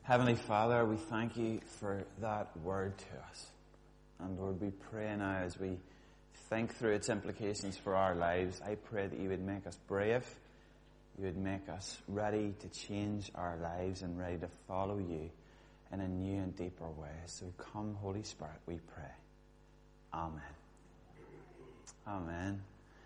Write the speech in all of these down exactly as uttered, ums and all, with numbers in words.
Heavenly Father, we thank you for that word to us. And Lord, we pray now as we think through its implications for our lives, I pray that you would make us brave, you would make us ready to change our lives and ready to follow you in a new and deeper way. So come, Holy Spirit, we pray. Amen. Amen.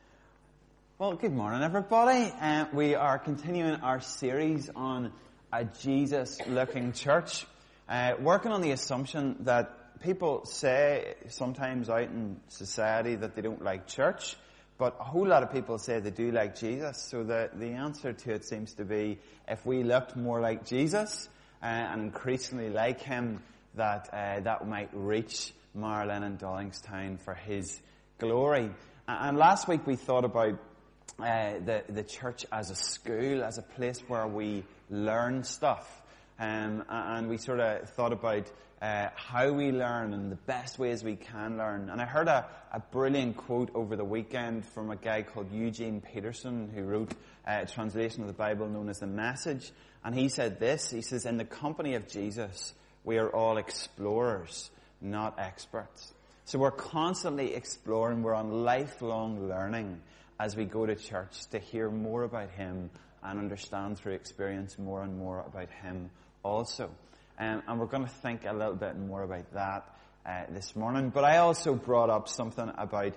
Well, good morning, everybody. Uh, we are continuing our series on a Jesus-looking church, uh, working on the assumption that people say sometimes out in society that they don't like church, but a whole lot of people say they do like Jesus. So the, the answer to it seems to be, if we looked more like Jesus uh, and increasingly like him, that uh, that might reach Marlin and Dollingstown for his glory. And last week we thought about uh, the, the church as a school, as a place where we learn stuff. Um, and we sort of thought about uh, how we learn and the best ways we can learn. And I heard a, a brilliant quote over the weekend from a guy called Eugene Peterson, who wrote a translation of the Bible known as The Message. And he said this, he says, "In the company of Jesus, we are all explorers, not experts." So we're constantly exploring, we're on lifelong learning as we go to church to hear more about him and understand through experience more and more about him also. Um, and we're going to think a little bit more about that uh, this morning. But I also brought up something about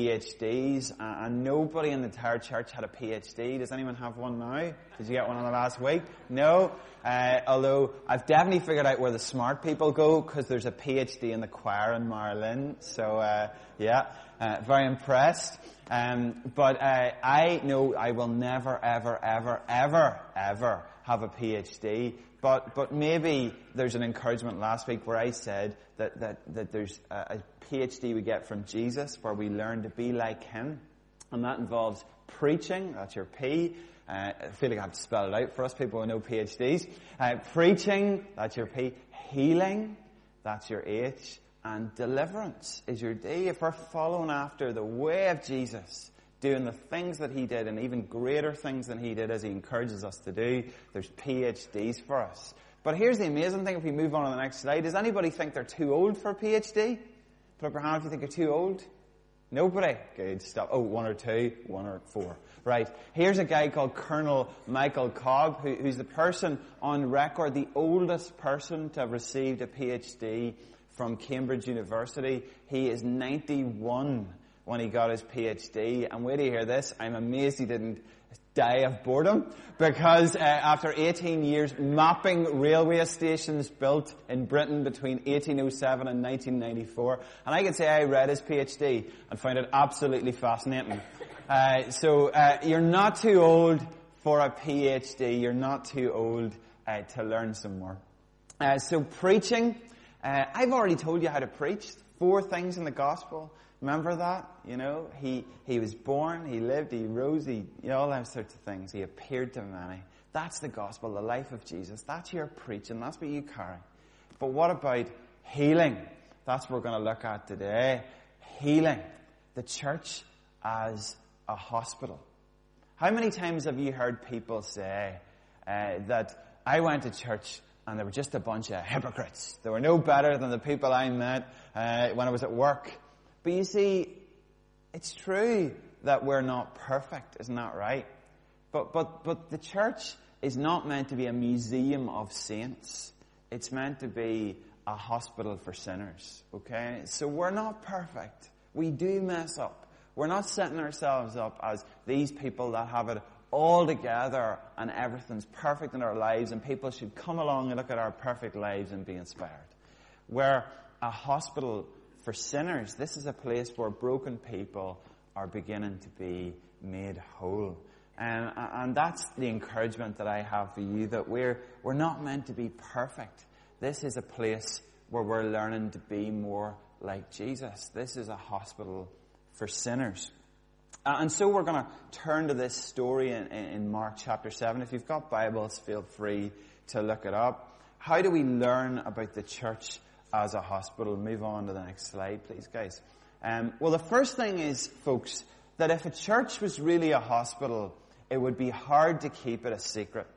PhDs, uh, and nobody in the entire church had a PhD. Does anyone have one now? Did you get one in the last week? No? Uh, although I've definitely figured out where the smart people go, because there's a PhD in the choir in Marlin. So, uh, yeah, uh, very impressed. Um, but uh, I know I will never, ever, ever, ever, ever have a PhD. But but maybe there's an encouragement last week where I said that, that, that there's a, a PhD we get from Jesus where we learn to be like him. And that involves preaching, that's your P. Uh, I feel like I have to spell it out for us people who know PhDs. Uh, preaching, that's your P. Healing, that's your H. And deliverance is your D. If we're following after the way of Jesus, doing the things that he did and even greater things than he did as he encourages us to do, there's PhDs for us. But here's the amazing thing, if we move on to the next slide. Does anybody think they're too old for a PhD? Put up your hand if you think you're too old. Nobody? Good stuff. Oh, one or two, one or four. Right. Here's a guy called Colonel Michael Cobb, who, who's the person on record, the oldest person to have received a PhD from Cambridge University. He is ninety-one when he got his PhD. And wait to hear this, I'm amazed he didn't die of boredom, because uh, after eighteen years mapping railway stations built in Britain between eighteen oh seven and nineteen ninety-four, and I can say I read his PhD and found it absolutely fascinating. Uh, so uh, you're not too old for a PhD, you're not too old uh, to learn some more. Uh, so preaching, uh, I've already told you how to preach, four things in the gospel. Remember that? You know, he, he was born, he lived, he rose, he, you know, all those sorts of things. He appeared to many. That's the gospel, the life of Jesus. That's your preaching. That's what you carry. But what about healing? That's what we're going to look at today. Healing. The church as a hospital. How many times have you heard people say uh, that I went to church and there were just a bunch of hypocrites. They were no better than the people I met uh, when I was at work. But you see, it's true that we're not perfect, isn't that right? But but but the church is not meant to be a museum of saints. It's meant to be a hospital for sinners, okay? So we're not perfect. We do mess up. We're not setting ourselves up as these people that have it all together and everything's perfect in our lives and people should come along and look at our perfect lives and be inspired. We're a hospital for sinners. This is a place where broken people are beginning to be made whole. And, and that's the encouragement that I have for you, that we're, we're not meant to be perfect. This is a place where we're learning to be more like Jesus. This is a hospital for sinners. Uh, and so we're going to turn to this story in, in Mark chapter seven. If you've got Bibles, feel free to look it up. How do we learn about the church as a hospital? Move on to the next slide, please, guys. Um, well, the first thing is, folks, that if a church was really a hospital, it would be hard to keep it a secret.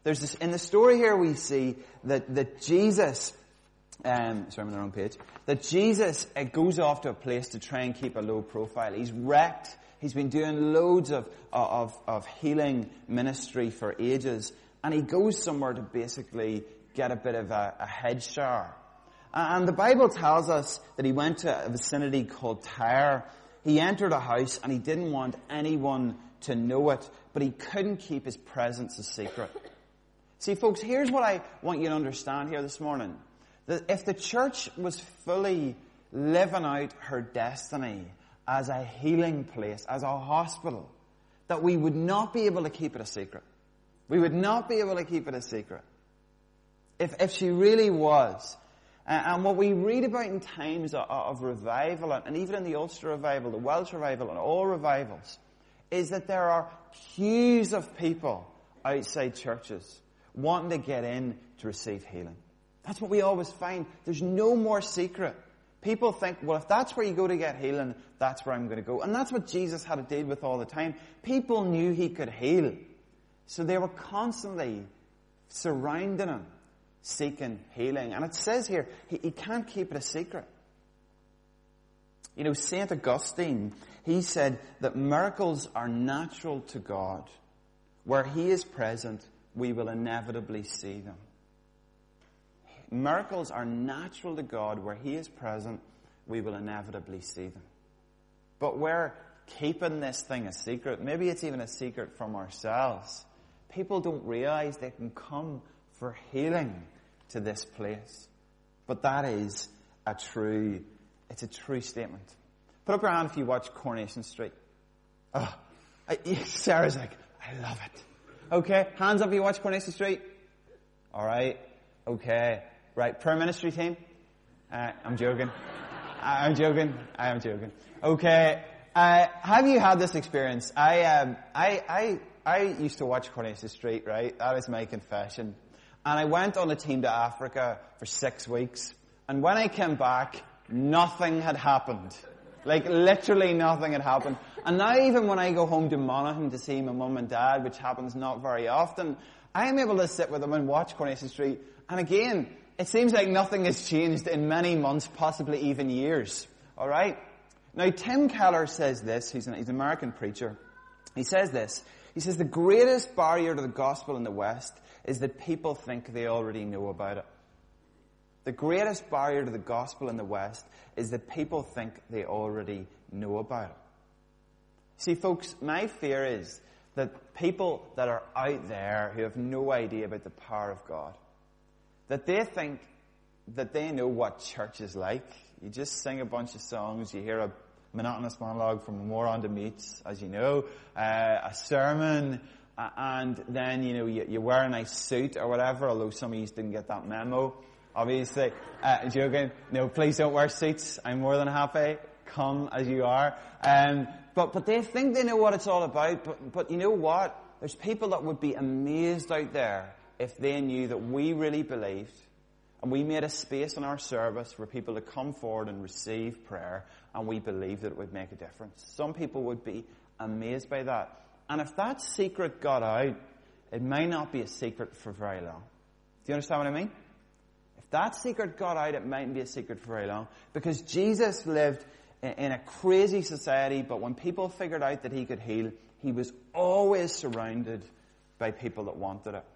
There's this, in the story here we see that, that Jesus, um, sorry I'm on the wrong page, that Jesus uh, goes off to a place to try and keep a low profile. He's wrecked. He's been doing loads of, of, of healing ministry for ages. And he goes somewhere to basically get a bit of a, a head shower. And the Bible tells us that he went to a vicinity called Tyre. He entered a house and he didn't want anyone to know it, but he couldn't keep his presence a secret. See, folks, here's what I want you to understand here this morning. That if the church was fully living out her destiny as a healing place, as a hospital, that we would not be able to keep it a secret. We would not be able to keep it a secret. If, if she really was. And what we read about in times of, of revival, and even in the Ulster revival, the Welsh revival, and all revivals, is that there are queues of people outside churches wanting to get in to receive healing. That's what we always find. There's no more secret. People think, well, if that's where you go to get healing, that's where I'm going to go. And that's what Jesus had to deal with all the time. People knew he could heal. So they were constantly surrounding him, seeking healing. And it says here, he, he can't keep it a secret. You know, Saint Augustine, he said that miracles are natural to God. Where he is present, we will inevitably see them. Miracles are natural to God. Where he is present, we will inevitably see them. But we're keeping this thing a secret. Maybe it's even a secret from ourselves. People don't realize they can come for healing to this place. But that is a true, it's a true statement. Put up your hand if you watch Coronation Street. Oh, I, Sarah's like, I love it. Okay, hands up if you watch Coronation Street. Alright, okay. Right, prayer ministry team. Uh, I'm joking. I'm joking. I am joking. Okay, uh, have you had this experience? I, um, I, I, I used to watch Coronation Street, right? That is my confession. And I went on a team to Africa for six weeks. And when I came back, nothing had happened. Like, literally nothing had happened. And now even when I go home to Monaghan to see my mum and dad, which happens not very often, I am able to sit with them and watch Coronation Street. And again, it seems like nothing has changed in many months, possibly even years. Alright? Now, Tim Keller says this. He's an, he's an American preacher. He says this. He says, the greatest barrier to the gospel in the West is that people think they already know about it. The greatest barrier to the gospel in the West is that people think they already know about it. See, folks, my fear is that people that are out there who have no idea about the power of God, that they think that they know what church is like. You just sing a bunch of songs, you hear a monotonous monologue from a moron to meets, as you know, uh, a sermon, uh, and then, you know, you, you wear a nice suit or whatever, although some of you didn't get that memo, obviously. Uh, joking. No, please don't wear suits. I'm more than happy. Come as you are. Um, but, but they think they know what it's all about, but, but you know what? There's people that would be amazed out there if they knew that we really believed, and we made a space in our service for people to come forward and receive prayer, and we believed that it would make a difference. Some people would be amazed by that. And if that secret got out, it may not be a secret for very long. Do you understand what I mean? If that secret got out, it mightn't be a secret for very long. Because Jesus lived in a crazy society, but when people figured out that he could heal, he was always surrounded by people that wanted it.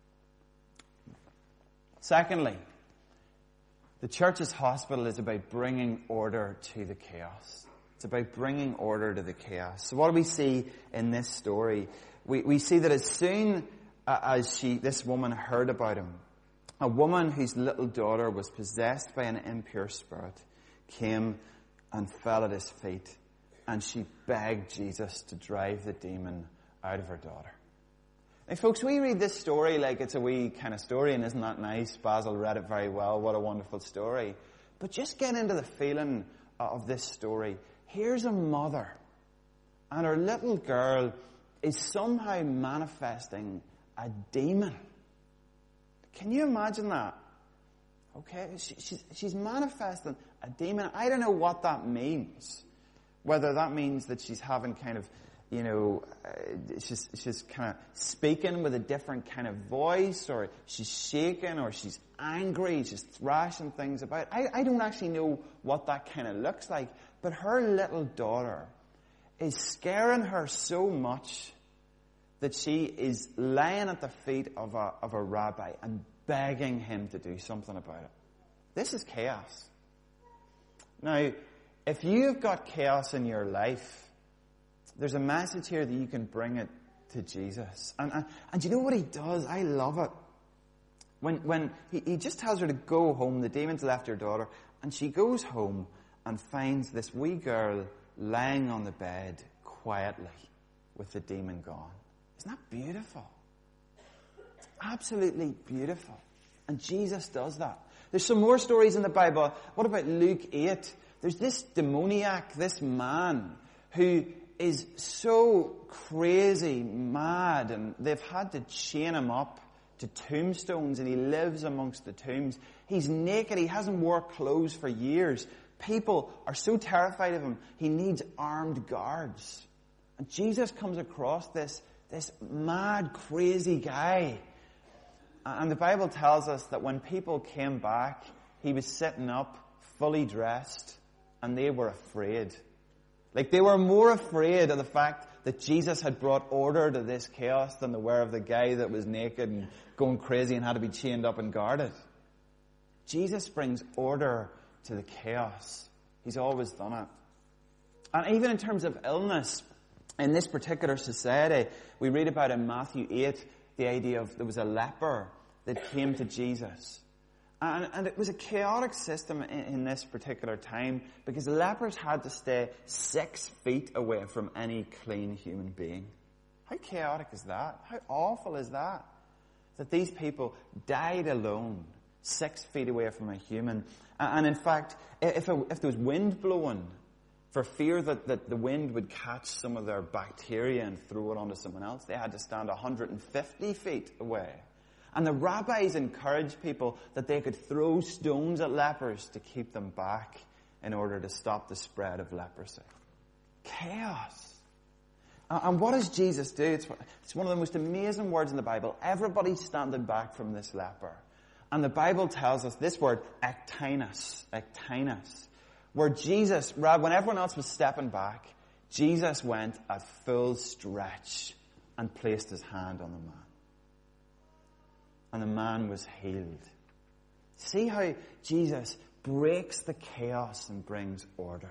Secondly, the church's hospital is about bringing order to the chaos. It's about bringing order to the chaos. So what do we see in this story? We, we see that as soon as she, this woman heard about him, a woman whose little daughter was possessed by an impure spirit came and fell at his feet, and she begged Jesus to drive the demon out of her daughter. Now, folks, we read this story like it's a wee kind of story, and isn't that nice? Basil read it very well. What a wonderful story. But just get into the feeling of this story. Here's a mother, and her little girl is somehow manifesting a demon. Can you imagine that? Okay, she, she's, she's manifesting a demon. I don't know what that means. Whether that means that she's having kind of you know, uh, she's, she's kind of speaking with a different kind of voice, or she's shaking, or she's angry, she's thrashing things about. I, I don't actually know what that kind of looks like, but her little daughter is scaring her so much that she is laying at the feet of a, of a rabbi and begging him to do something about it. This is chaos. Now, if you've got chaos in your life, there's a message here that you can bring it to Jesus. And, and, and you know what he does? I love it. When, when he, he just tells her to go home, the demons left her daughter, and she goes home and finds this wee girl lying on the bed quietly with the demon gone. Isn't that beautiful? Absolutely beautiful. And Jesus does that. There's some more stories in the Bible. What about Luke eight? There's this demoniac, this man, who is so crazy, mad, and they've had to chain him up to tombstones, and he lives amongst the tombs. He's naked. He hasn't worn clothes for years. People are so terrified of him, he needs armed guards. And Jesus comes across this, this mad, crazy guy. And the Bible tells us that when people came back, he was sitting up, fully dressed, and they were afraid. Like, they were more afraid of the fact that Jesus had brought order to this chaos than they were of the guy that was naked and going crazy and had to be chained up and guarded. Jesus brings order to the chaos. He's always done it. And even in terms of illness, in this particular society, we read about in Matthew eight, the idea of there was a leper that came to Jesus. And, and it was a chaotic system in, in this particular time, because lepers had to stay six feet away from any clean human being. How chaotic is that? How awful is that? That these people died alone, six feet away from a human. And, and in fact, if, a, if there was wind blowing, for fear that, that the wind would catch some of their bacteria and throw it onto someone else, they had to stand one hundred fifty feet away. And the rabbis encouraged people that they could throw stones at lepers to keep them back in order to stop the spread of leprosy. Chaos. And what does Jesus do? It's, it's one of the most amazing words in the Bible. Everybody's standing back from this leper. And the Bible tells us this word, ektinos, ektinos, where Jesus, when everyone else was stepping back, Jesus went at full stretch and placed his hand on the man. And the man was healed. See how Jesus breaks the chaos and brings order.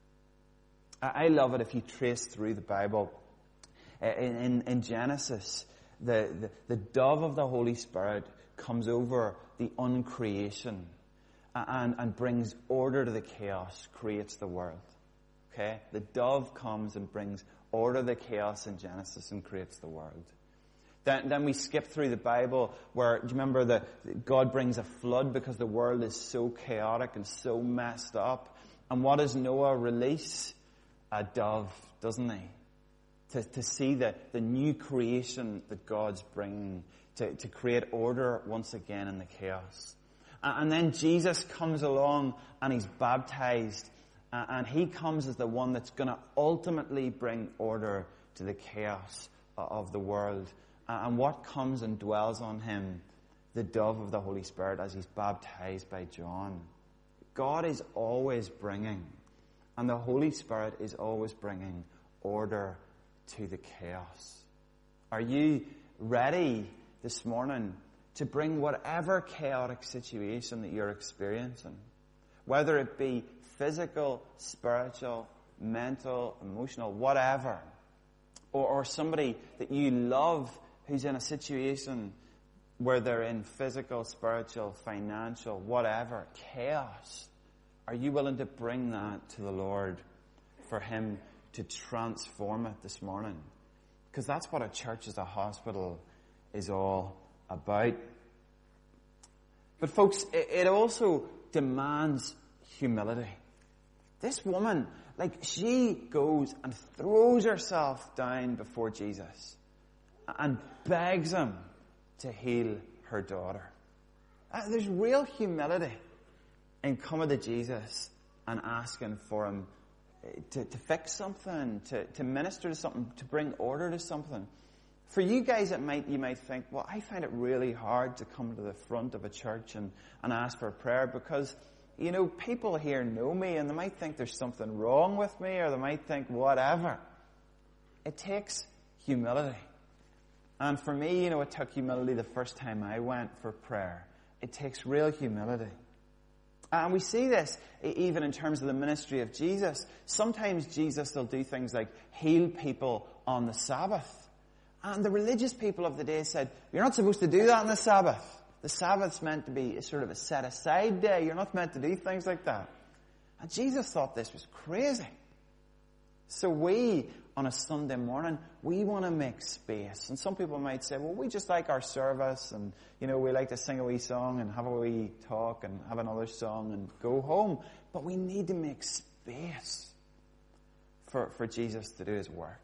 I love it if you trace through the Bible. In, in, in Genesis, the, the, the dove of the Holy Spirit comes over the uncreation and, and brings order to the chaos, creates the world. Okay? The dove comes and brings order to the chaos in Genesis and creates the world. Then, then we skip through the Bible where, do you remember that God brings a flood because the world is so chaotic and so messed up? And what does Noah release? A dove, doesn't he? To, to see the, the new creation that God's bringing, to, to create order once again in the chaos. And, and then Jesus comes along and he's baptized. And, and he comes as the one that's going to ultimately bring order to the chaos of the world. And what comes and dwells on him? The dove of the Holy Spirit as he's baptized by John. God is always bringing, and the Holy Spirit is always bringing order to the chaos. Are you ready this morning to bring whatever chaotic situation that you're experiencing? Whether it be physical, spiritual, mental, emotional, whatever. Or, or somebody that you love who's in a situation where they're in physical, spiritual, financial, whatever, chaos. Are you willing to bring that to the Lord for him to transform it this morning? Because that's what a church as a hospital is all about. But folks, it, it also demands humility. This woman, like, she goes and throws herself down before Jesus and begs him to heal her daughter. Uh, there's real humility in coming to Jesus and asking for him to, to fix something, to, to minister to something, to bring order to something. For you guys, it might you might think, well, I find it really hard to come to the front of a church and, and ask for prayer because, you know, people here know me and they might think there's something wrong with me or they might think whatever. It takes humility. And for me, you know, it took humility the first time I went for prayer. It takes real humility. And we see this even in terms of the ministry of Jesus. Sometimes Jesus will do things like heal people on the Sabbath. And the religious people of the day said, you're not supposed to do that on the Sabbath. The Sabbath's meant to be sort of a set-aside day. You're not meant to do things like that. And Jesus thought this was crazy. So we, on a Sunday morning, we want to make space. And some people might say, well, we just like our service and, you know, we like to sing a wee song and have a wee talk and have another song and go home. But we need to make space for, for Jesus to do his work.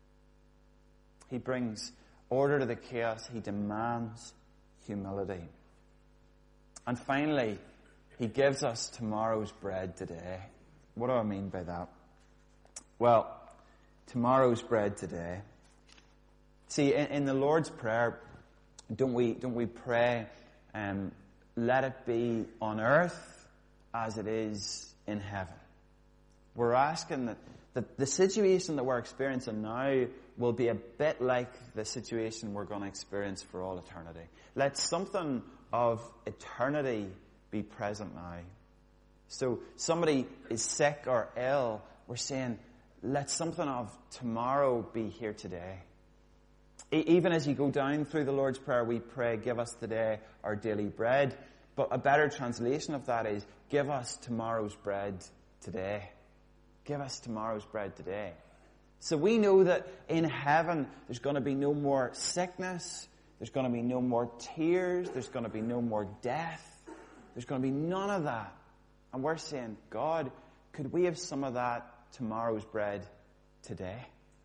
He brings order to the chaos. He demands humility. And finally, he gives us tomorrow's bread today. What do I mean by that? Well, tomorrow's bread today. See, in, in the Lord's Prayer, don't we don't we pray, um, let it be on earth as it is in heaven. We're asking that, that the situation that we're experiencing now will be a bit like the situation we're going to experience for all eternity. Let something of eternity be present now. So somebody is sick or ill, we're saying, let something of tomorrow be here today. E- even as you go down through the Lord's Prayer, we pray, give us today our daily bread. But a better translation of that is, give us tomorrow's bread today. Give us tomorrow's bread today. So we know that in heaven, there's going to be no more sickness. There's going to be no more tears. There's going to be no more death. There's going to be none of that. And we're saying, God, could we have some of that tomorrow's bread today?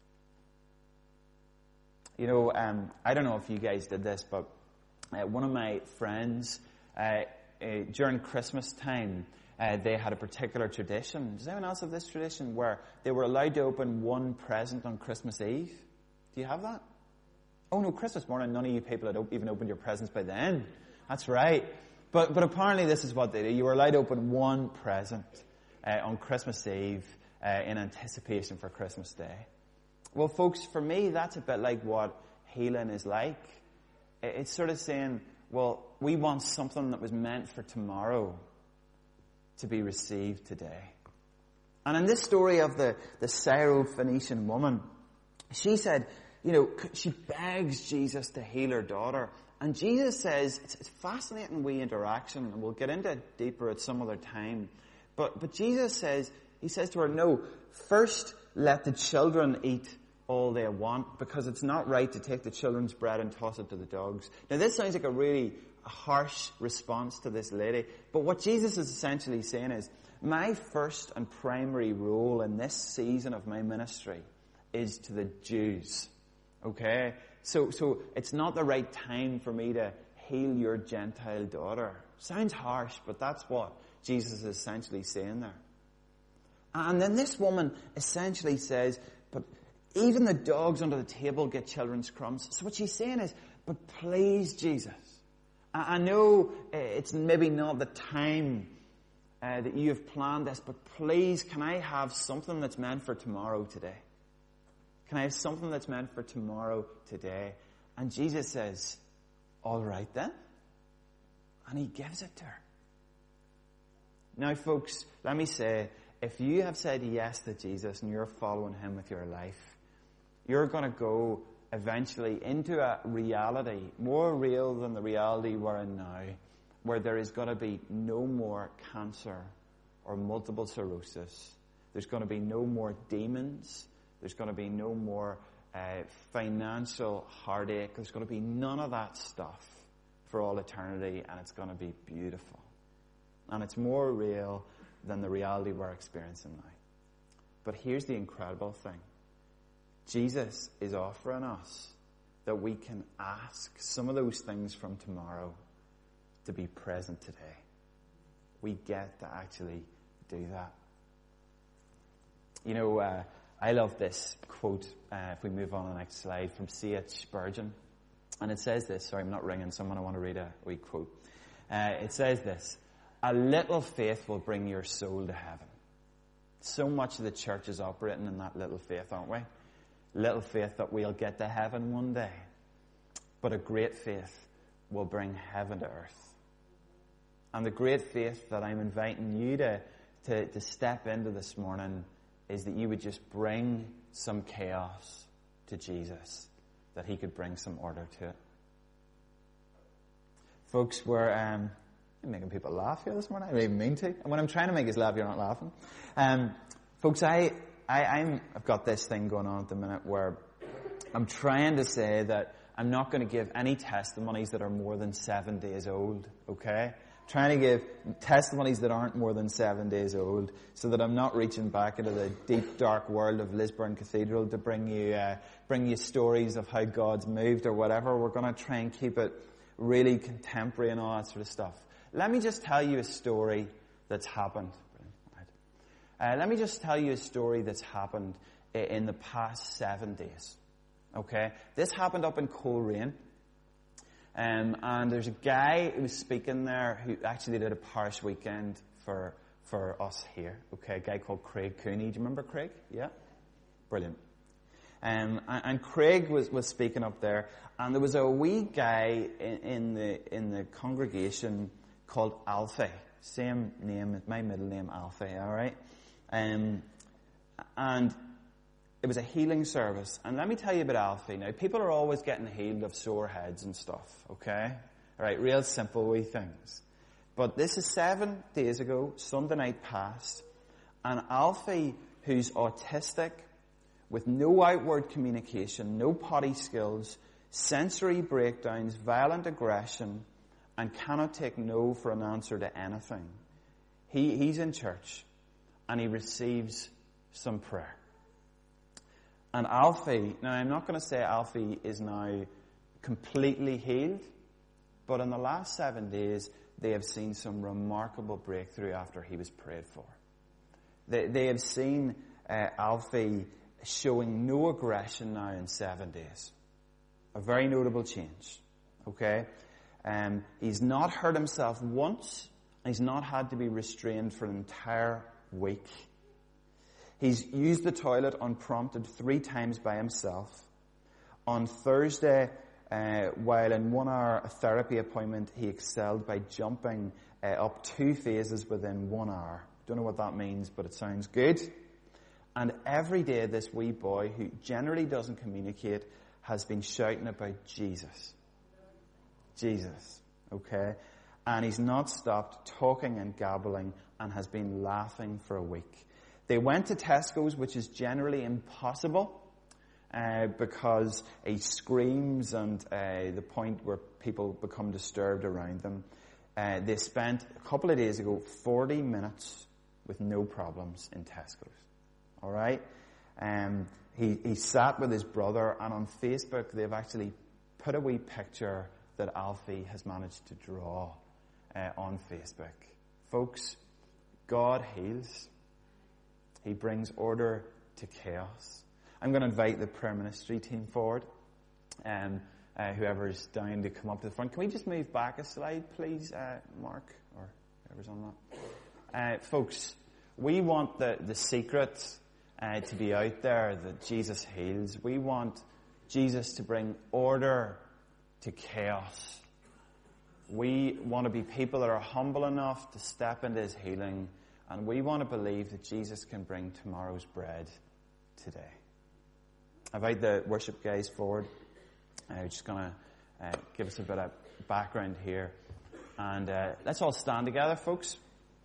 You know, um, I don't know if you guys did this, but uh, one of my friends, uh, uh, during Christmas time, uh, they had a particular tradition. Does anyone else have this tradition where they were allowed to open one present on Christmas Eve? Do you have that? Oh no, Christmas morning, none of you people had even opened your presents by then. That's right. But but apparently this is what they do. You were allowed to open one present uh, on Christmas Eve uh, in anticipation for Christmas Day. Well, folks, for me, that's a bit like what healing is like. It's sort of saying, well, we want something that was meant for tomorrow to be received today. And in this story of the, the Syrophoenician woman, she said, you know, she begs Jesus to heal her daughter. And Jesus says, it's a fascinating wee interaction, and we'll get into it deeper at some other time. But, but Jesus says, he says to her, no, first let the children eat all they want, because it's not right to take the children's bread and toss it to the dogs. Now this sounds like a really harsh response to this lady, but what Jesus is essentially saying is, my first and primary role in this season of my ministry is to the Jews. Okay? So, so it's not the right time for me to heal your Gentile daughter. Sounds harsh, but that's what Jesus is essentially saying there. And then this woman essentially says, but even the dogs under the table get children's crumbs. So what she's saying is, but please, Jesus, I know it's maybe not the time uh, that you have planned this, but please, can I have something that's meant for tomorrow today? Can I have something that's meant for tomorrow today? And Jesus says, all right then. And he gives it to her. Now, folks, let me say, if you have said yes to Jesus and you're following him with your life, you're going to go eventually into a reality more real than the reality we're in now, where there is going to be no more cancer or multiple sclerosis. There's going to be no more demons. There's going to be no more uh, financial heartache. There's going to be none of that stuff for all eternity, and it's going to be beautiful. And it's more real than the reality we're experiencing now. But here's the incredible thing. Jesus is offering us that we can ask some of those things from tomorrow to be present today. We get to actually do that. You know, uh, I love this quote, uh, if we move on to the next slide, from C H Spurgeon. And it says this, sorry, I'm not ringing someone, I want to read a wee quote. Uh, it says this: a little faith will bring your soul to heaven. So much of the church is operating in that little faith, aren't we? Little faith that we'll get to heaven one day. But a great faith will bring heaven to earth. And the great faith that I'm inviting you to, to, to step into this morning is that you would just bring some chaos to Jesus, that he could bring some order to it. Folks, we're um, making people laugh here this morning. I don't even mean to. And when I'm trying to make us laugh, you're not laughing. Um, folks, I, I, I'm, I've got this thing going on at the minute where I'm trying to say that I'm not going to give any testimonies that are more than seven days old, okay? Trying to give testimonies that aren't more than seven days old, so that I'm not reaching back into the deep, dark world of Lisburn Cathedral to bring you uh, bring you stories of how God's moved or whatever. We're going to try and keep it really contemporary and all that sort of stuff. Let me just tell you a story that's happened. Uh, let me just tell you a story that's happened in the past seven days. Okay? This happened up in Coleraine. Um, and there's a guy who was speaking there who actually did a parish weekend for for us here. Okay, a guy called Craig Cooney. Do you remember Craig? Yeah? Brilliant. Um, and, and Craig was, was speaking up there, and there was a wee guy in, in the in the congregation called Alfie. Same name, my middle name, Alfie, alright? Um, and it was a healing service. And let me tell you about Alfie. Now, people are always getting healed of sore heads and stuff, okay? All right, real simple wee things. But this is seven days ago, Sunday night passed, and Alfie, who's autistic, with no outward communication, no potty skills, sensory breakdowns, violent aggression, and cannot take no for an answer to anything, he, he's in church, and he receives some prayer. And Alfie, now I'm not going to say Alfie is now completely healed, but in the last seven days, they have seen some remarkable breakthrough after he was prayed for. They, they have seen uh, Alfie showing no aggression now in seven days. A very notable change. Okay? Um, he's not hurt himself once, and he's not had to be restrained for an entire week. He's used the toilet unprompted three times by himself. On Thursday, uh, while in one hour a therapy appointment, he excelled by jumping uh, up two phases within one hour. Don't know what that means, but it sounds good. And every day this wee boy, who generally doesn't communicate, has been shouting about Jesus. Jesus, okay? And he's not stopped talking and gabbling and has been laughing for a week. They went to Tesco's, which is generally impossible, uh, because he screams and uh, the point where people become disturbed around them. Uh, they spent, a couple of days ago, forty minutes with no problems in Tesco's. All right? Um, he, he sat with his brother, and on Facebook they've actually put a wee picture that Alfie has managed to draw uh, on Facebook. Folks, God heals. He brings order to chaos. I'm going to invite the prayer ministry team forward. Um, uh, whoever's down to come up to the front. Can we just move back a slide, please, uh, Mark? Or whoever's on that. Uh, folks, we want the, the secret uh, to be out there that Jesus heals. We want Jesus to bring order to chaos. We want to be people that are humble enough to step into his healing. And we want to believe that Jesus can bring tomorrow's bread today. I invite the worship guys forward. I'm just going to uh, give us a bit of background here. And uh, let's all stand together, folks.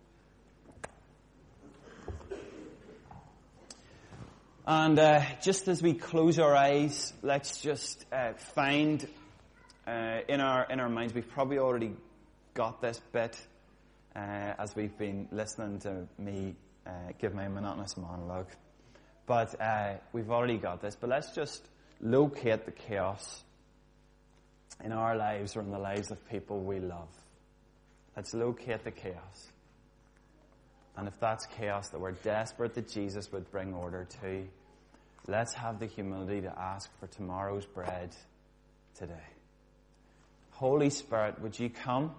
And uh, just as we close our eyes, let's just uh, find uh, in our in our minds, we've probably already got this bit, Uh, as we've been listening to me uh, give my monotonous monologue. But uh, we've already got this. But let's just locate the chaos in our lives or in the lives of people we love. Let's locate the chaos. And if that's chaos that we're desperate that Jesus would bring order to, let's have the humility to ask for tomorrow's bread today. Holy Spirit, would you come?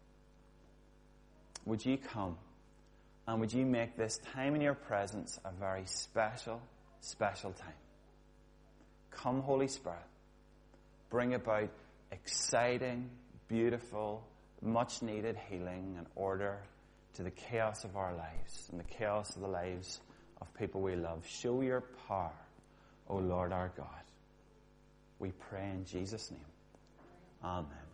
Would you come? And would you make this time in your presence a very special, special time? Come, Holy Spirit. Bring about exciting, beautiful, much-needed healing and order to the chaos of our lives and the chaos of the lives of people we love. Show your power, O Lord our God. We pray in Jesus' name. Amen.